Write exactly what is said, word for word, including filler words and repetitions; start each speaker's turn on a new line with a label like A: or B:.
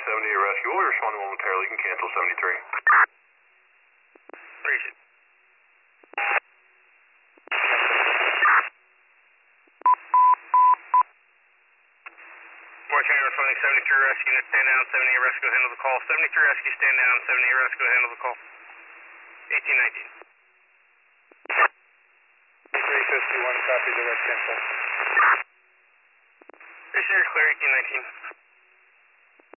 A: seventy rescue. We'll respond momentarily. You can cancel seventy-three.
B: Appreciate it. Morgan County responding seventy-three rescue, unit stand down, seventy-eight rescue, handle the call. seventy-three rescue, stand down, seventy-eight rescue, handle the call. eighteen nineteen.
C: three fifty-one, copy, direct cancel.
B: Station clear, eighteen nineteen.